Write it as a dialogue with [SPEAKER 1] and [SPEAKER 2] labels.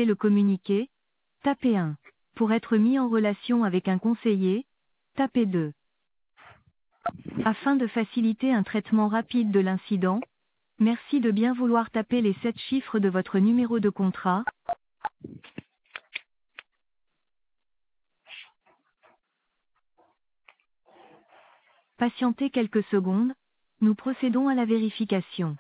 [SPEAKER 1] souhaitez le communiquer, tapez 1. Pour être mis en relation avec un conseiller, tapez 2. Afin de faciliter un traitement rapide de l'incident, merci de bien vouloir taper les 7 chiffres de votre numéro de contrat. Patientez quelques secondes, nous procédons à la vérification.